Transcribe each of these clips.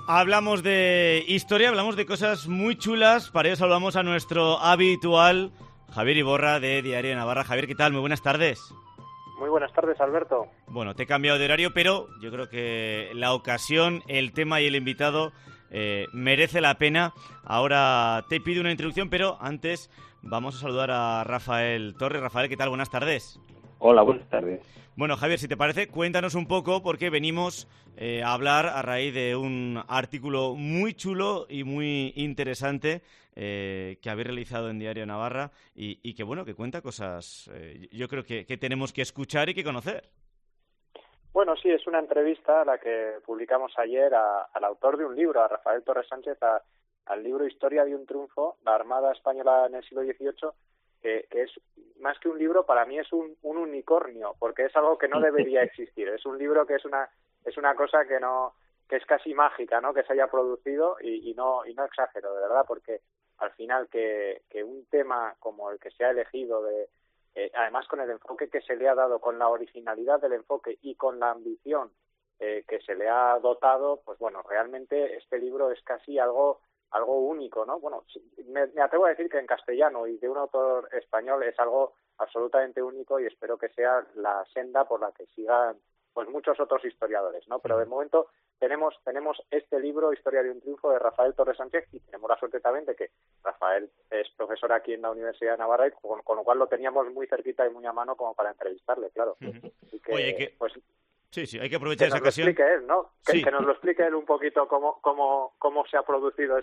Hablamos de historia, hablamos de cosas muy chulas. Para ello saludamos a nuestro habitual Javier Iborra de Diario de Navarra. Javier, ¿qué tal? Muy buenas tardes. Muy buenas tardes, Alberto. Bueno, te he cambiado de horario, pero yo creo que la ocasión, el tema y el invitado merece la pena. Ahora te pido una introducción, pero antes vamos a saludar a Rafael Torres. Rafael, ¿qué tal? Buenas tardes. Hola, buenas tardes. Bueno, Javier, si te parece, cuéntanos un poco, porque venimos a hablar a raíz de un artículo muy chulo y muy interesante que habéis realizado en Diario Navarra y que, bueno, que cuenta cosas, yo creo que tenemos que escuchar y que conocer. Bueno, sí, es una entrevista a la que publicamos ayer al autor de un libro, a Rafael Torres Sánchez, al libro Historia de un triunfo, la Armada Española en el siglo XVIII, que es más que un libro, para mí es un unicornio, porque es algo que no debería existir. Es un libro que es una cosa que es casi mágica, ¿no? Que se haya producido y no exagero, de verdad, porque al final que un tema como el que se ha elegido, además con el enfoque que se le ha dado, con la originalidad del enfoque y con la ambición que se le ha dotado, pues bueno, realmente este libro es casi algo único, ¿no? Bueno, me atrevo a decir que en castellano y de un autor español es algo absolutamente único y espero que sea la senda por la que sigan pues muchos otros historiadores, ¿no? Pero de momento tenemos este libro, Historia de un triunfo, de Rafael Torres Sánchez, y tenemos la suerte también de que Rafael es profesor aquí en la Universidad de Navarra, y con lo cual lo teníamos muy cerquita y muy a mano como para entrevistarle, claro. Así que, Oye, pues, sí, hay que aprovechar esa ocasión. Que nos lo explique él, ¿no? Sí. Que nos lo explique él un poquito cómo se ha producido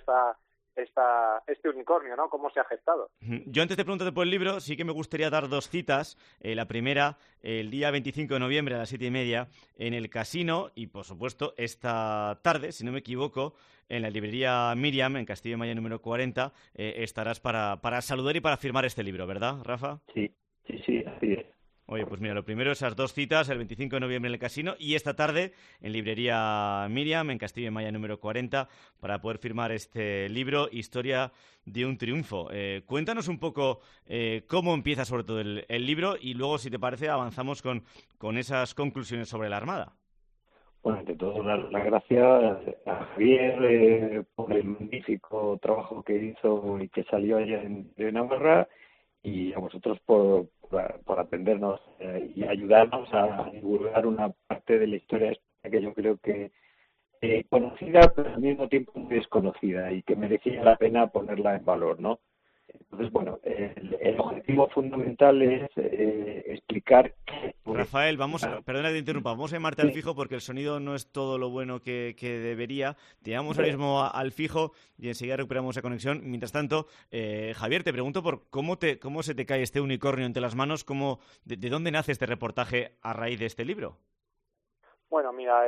este unicornio, ¿no? Cómo se ha gestado. Yo antes de preguntarte por el libro, sí que me gustaría dar dos citas. La primera, el día 25 de noviembre a las 7:30 en el Casino, y por supuesto esta tarde, si no me equivoco, en la librería Miriam, en Castillo de Maya número 40, estarás para saludar y para firmar este libro, ¿verdad, Rafa? Sí, así es. Oye, pues mira, lo primero, esas dos citas, el 25 de noviembre en el Casino y esta tarde en librería Miriam, en Castillo de Maya número 40, para poder firmar este libro, Historia de un triunfo. Cuéntanos un poco cómo empieza sobre todo el libro y luego, si te parece, avanzamos con esas conclusiones sobre la Armada. Bueno, ante todo, la gracias a Javier por el magnífico trabajo que hizo y que salió allá en Navarra, y a vosotros por atendernos y ayudarnos a divulgar una parte de la historia que yo creo que conocida, pero al mismo tiempo muy desconocida y que merecía la pena ponerla en valor, ¿no? Entonces, bueno, el objetivo fundamental es explicar que... Rafael, perdona que te interrumpa, vamos a llamarte al fijo porque el sonido no es todo lo bueno que debería. Te llamamos ahora mismo al fijo y enseguida recuperamos la conexión. Mientras tanto, Javier, te pregunto por cómo se te cae este unicornio entre las manos, de dónde nace este reportaje a raíz de este libro. Bueno, mira,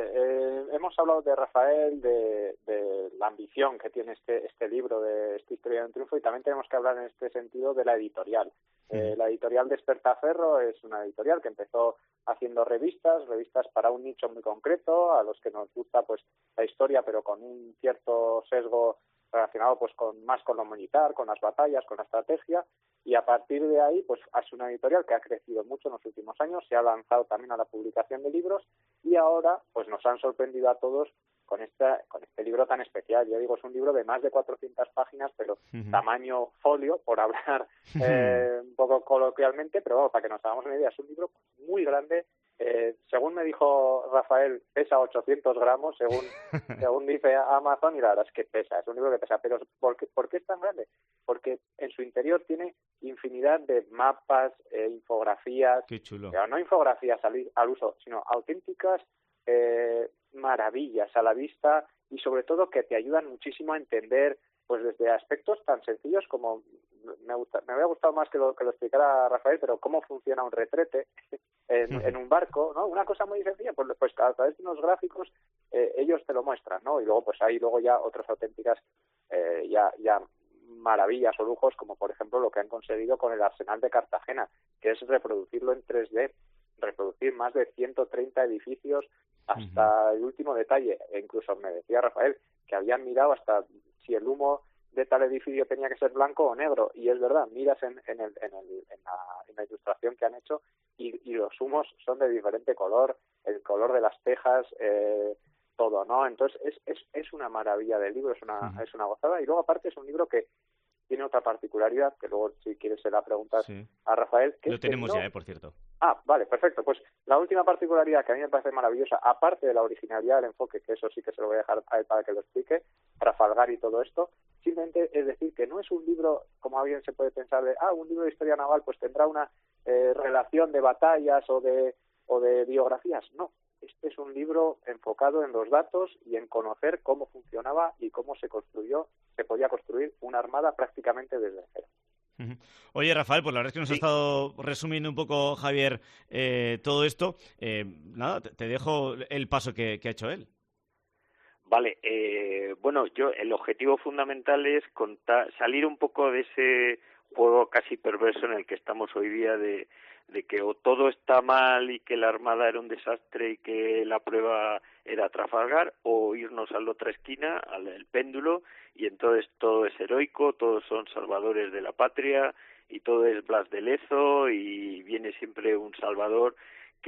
hemos hablado de Rafael, de la ambición que tiene este libro, de esta Historia de un triunfo, y también tenemos que hablar en este sentido de la editorial. La editorial Despertaferro es una editorial que empezó haciendo revistas para un nicho muy concreto, a los que nos gusta pues la historia, pero con un cierto sesgo relacionado pues más con lo militar, con las batallas, con la estrategia, y a partir de ahí pues es una editorial que ha crecido mucho en los últimos años, se ha lanzado también a la publicación de libros y ahora pues nos han sorprendido a todos con este libro tan especial. Yo digo, es un libro de más de 400 páginas, pero tamaño folio, por hablar un poco coloquialmente, pero bueno, para que nos hagamos una idea, es un libro muy grande. Según me dijo Rafael, pesa 800 gramos, según dice Amazon, y la verdad es que pesa, es un libro que pesa. Pero ¿por qué es tan grande? Porque en su interior tiene infinidad de mapas, infografías, Qué chulo. Pero no infografías al uso, sino auténticas maravillas a la vista, y sobre todo que te ayudan muchísimo a entender pues desde aspectos tan sencillos como me había gustado más que lo explicara Rafael, pero cómo funciona un retrete en un barco, ¿no? Una cosa muy sencilla, pues a través de unos gráficos ellos te lo muestran, ¿no? Y luego pues hay ya otras auténticas ya maravillas o lujos, como por ejemplo lo que han conseguido con el Arsenal de Cartagena, que es reproducirlo en 3D, reproducir más de 130 edificios hasta el último detalle. E incluso me decía Rafael que habían mirado hasta si el humo de tal edificio tenía que ser blanco o negro, y es verdad, miras en la ilustración que han hecho y los humos son de diferente color, el color de las tejas, todo, ¿no? Entonces es una maravilla de libro, es una gozada, y luego aparte es un libro que tiene otra particularidad, que luego si quieres se la preguntas a Rafael. Que lo tenemos ya, por cierto. Ah, vale, perfecto. Pues la última particularidad que a mí me parece maravillosa, aparte de la originalidad del enfoque, que eso sí que se lo voy a dejar a él para que lo explique, Trafalgar y todo esto, simplemente es decir que no es un libro, como alguien se puede pensar, un libro de historia naval, pues tendrá una relación de batallas o de biografías. No, este es un libro enfocado en los datos y en conocer cómo funcionaba y cómo se podía construir una armada prácticamente desde cero. Oye, Rafael, pues la verdad es que nos ha estado resumiendo un poco, Javier, todo esto. Nada, te dejo el paso que ha hecho él. Vale, bueno, el objetivo fundamental es salir un poco de ese juego casi perverso en el que estamos hoy día de que o todo está mal y que la Armada era un desastre y que la prueba era Trafalgar, o irnos a la otra esquina, al péndulo, y entonces todo es heroico, todos son salvadores de la patria y todo es Blas de Lezo y viene siempre un salvador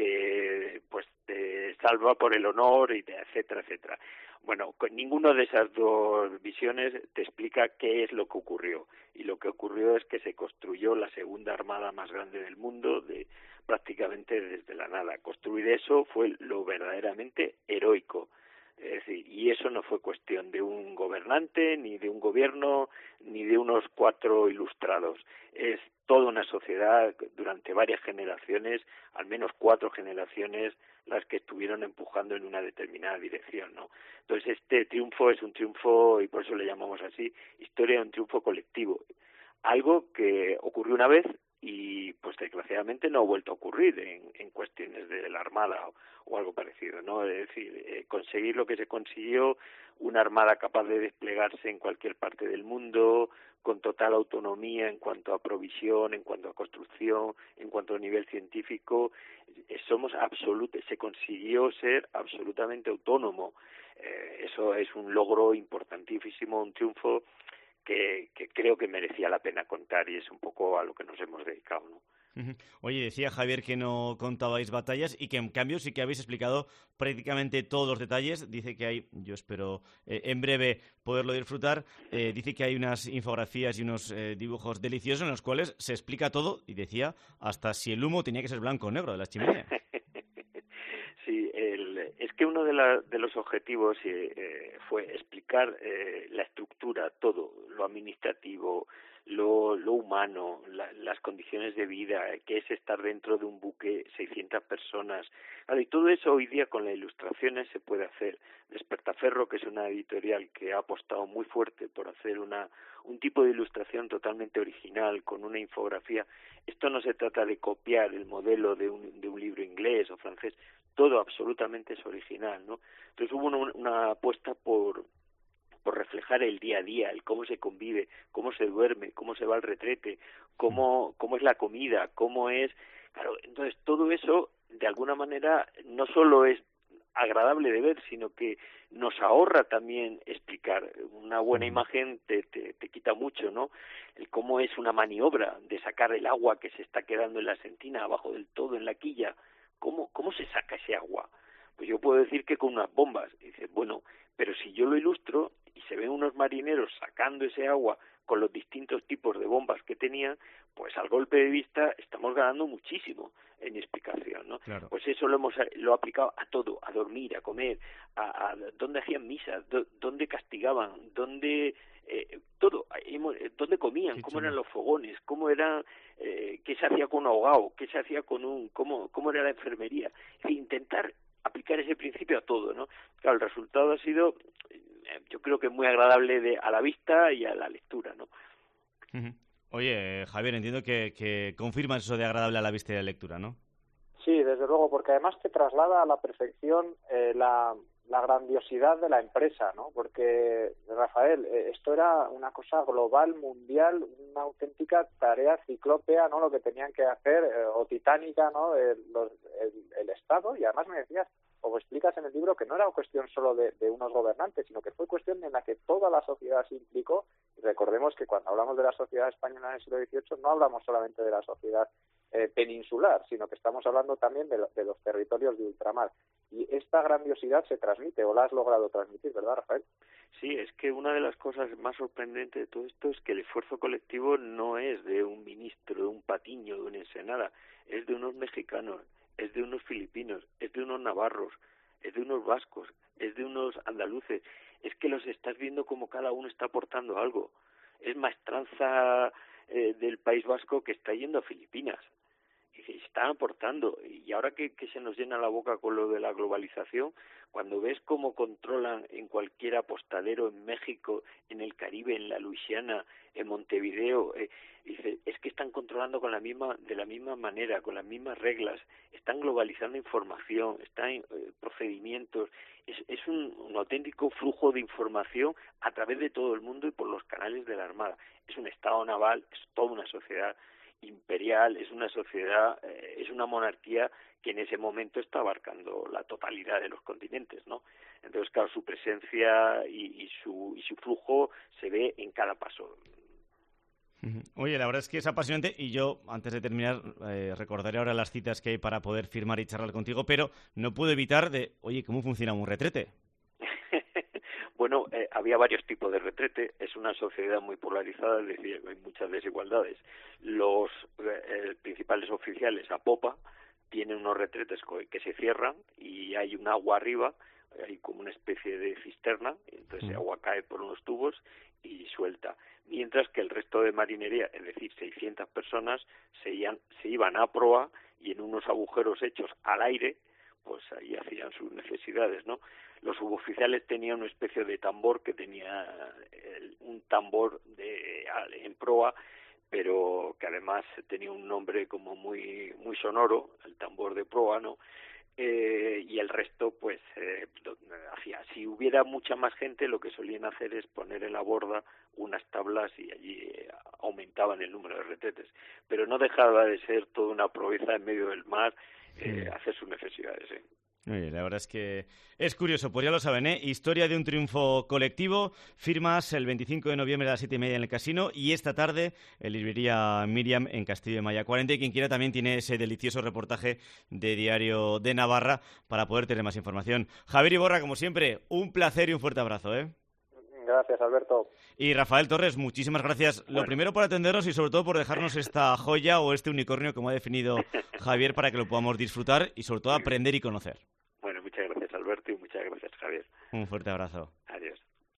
que pues te salva por el honor y etcétera, etcétera. Bueno, ninguno de esas dos visiones te explica qué es lo que ocurrió. Y lo que ocurrió es que se construyó la segunda armada más grande del mundo prácticamente desde la nada. Construir eso fue lo verdaderamente heroico. Es decir, y eso no fue cuestión de un gobernante, ni de un gobierno, ni de unos 4 ilustrados. Es toda una sociedad durante varias generaciones, al menos 4 generaciones, las que estuvieron empujando en una determinada dirección, ¿no? Entonces este triunfo es un triunfo, y por eso le llamamos así, historia de un triunfo colectivo. Algo que ocurrió una vez y pues desgraciadamente no ha vuelto a ocurrir en cuestiones de la Armada o algo parecido, ¿no? Es decir, conseguir lo que se consiguió, una Armada capaz de desplegarse en cualquier parte del mundo, con total autonomía en cuanto a provisión, en cuanto a construcción, en cuanto a nivel científico, se consiguió ser absolutamente autónomo. Eso es un logro importantísimo, un triunfo que creo que merecía la pena contar, y es un poco a lo que nos hemos dedicado, ¿no? Oye, decía Javier que no contabais batallas y que en cambio sí que habéis explicado prácticamente todos los detalles. Dice que hay, yo espero en breve poderlo disfrutar, dice que hay unas infografías y unos dibujos deliciosos en los cuales se explica todo, y decía hasta si el humo tenía que ser blanco o negro de las chimeneas. Sí, es que uno de los objetivos fue explicar la estructura, todo, lo administrativo, lo humano, las condiciones de vida, qué es estar dentro de un buque, 600 personas. Claro, y todo eso hoy día con las ilustraciones se puede hacer. Despertaferro, que es una editorial que ha apostado muy fuerte por hacer un tipo de ilustración totalmente original, con una infografía. Esto no se trata de copiar el modelo de un libro inglés o francés, todo absolutamente es original, ¿no? Entonces hubo una apuesta por reflejar el día a día, el cómo se convive, cómo se duerme, cómo se va al retrete, cómo es la comida, cómo es... Claro, entonces todo eso, de alguna manera, no solo es agradable de ver, sino que nos ahorra también explicar. Una buena imagen te quita mucho, ¿no? El cómo es una maniobra de sacar el agua que se está quedando en la sentina, abajo del todo, en la quilla. ¿Cómo se saca ese agua? Pues yo puedo decir que con unas bombas. Y dices, bueno, pero si yo lo ilustro y se ven unos marineros sacando ese agua con los distintos tipos de bombas que tenían, pues al golpe de vista estamos ganando muchísimo en explicación, ¿no? Claro. Pues eso lo ha aplicado a todo, a dormir, a comer, a dónde hacían misas, dónde castigaban, dónde todo, dónde comían, Qué cómo chulo. eran los fogones, cómo era, qué se hacía con un ahogado, qué se hacía cómo era la enfermería. E intentar aplicar ese principio a todo, ¿no? Claro, el resultado ha sido, yo creo que muy agradable a la vista y a la lectura, ¿no? Oye, Javier, entiendo que confirmas eso de agradable a la vista y a la lectura, ¿no? Sí, desde luego, porque además te traslada a la perfección la grandiosidad de la empresa, ¿no? Porque, Rafael, esto era una cosa global, mundial, una auténtica tarea ciclópea, ¿no? Lo que tenían que hacer, o titánica, ¿no? El Estado, y además me decías o explicas en el libro que no era cuestión solo de unos gobernantes, sino que fue cuestión en la que toda la sociedad se implicó. Y recordemos que cuando hablamos de la sociedad española en el siglo XVIII no hablamos solamente de la sociedad peninsular, sino que estamos hablando también de los territorios de ultramar. Y esta grandiosidad se transmite, o la has logrado transmitir, ¿verdad, Rafael? Sí, es que una de las cosas más sorprendentes de todo esto es que el esfuerzo colectivo no es de un ministro, de un Patiño, de un Ensenada, es de unos mexicanos, es de unos filipinos, es de unos navarros, es de unos vascos, es de unos andaluces. Es que los estás viendo como cada uno está aportando algo. Es maestranza del País Vasco que está yendo a Filipinas. Y están aportando. Y ahora que se nos llena la boca con lo de la globalización, cuando ves cómo controlan en cualquier apostadero en México, en el Caribe, en la Luisiana, en Montevideo, dice, es que están controlando de la misma manera, con las mismas reglas, están globalizando información, están procedimientos, es un auténtico flujo de información a través de todo el mundo y por los canales de la Armada. Es un estado naval, es toda una sociedad imperial, es una sociedad, es una monarquía que en ese momento está abarcando la totalidad de los continentes, ¿no? Entonces, claro, su presencia y su flujo se ve en cada paso. Oye, la verdad es que es apasionante y yo, antes de terminar, recordaré ahora las citas que hay para poder firmar y charlar contigo, pero no puedo evitar oye, ¿cómo funciona un retrete? Bueno, había varios tipos de retrete. Es una sociedad muy polarizada, es decir, hay muchas desigualdades. Los principales oficiales a popa tienen unos retretes que se cierran y hay un agua arriba, hay como una especie de cisterna, entonces el agua cae por unos tubos y suelta. Mientras que el resto de marinería, es decir, 600 personas, se iban a proa y en unos agujeros hechos al aire, pues ahí hacían sus necesidades, ¿no? Los suboficiales tenían una especie de tambor que tenía un tambor en proa, pero que además tenía un nombre como muy sonoro, el tambor de proa, ¿no? Y el resto, pues, hacía. Si hubiera mucha más gente, lo que solían hacer es poner en la borda unas tablas y allí aumentaban el número de retretes. Pero no dejaba de ser toda una proeza en medio del mar, hacer sus necesidades, Oye, la verdad es que es curioso, pues ya lo saben, Historia de un triunfo colectivo, firmas el 25 de noviembre a las 7:30 en el Casino y esta tarde en librería Miriam en Castillo de Maya 40 y quien quiera también tiene ese delicioso reportaje de Diario de Navarra para poder tener más información. Javier Iborra, como siempre, un placer y un fuerte abrazo, Gracias, Alberto. Y Rafael Torres, muchísimas gracias. Lo primero por atendernos y sobre todo por dejarnos esta joya o este unicornio, como ha definido Javier, para que lo podamos disfrutar y sobre todo aprender y conocer. Bueno, muchas gracias, Alberto, y muchas gracias, Javier. Un fuerte abrazo.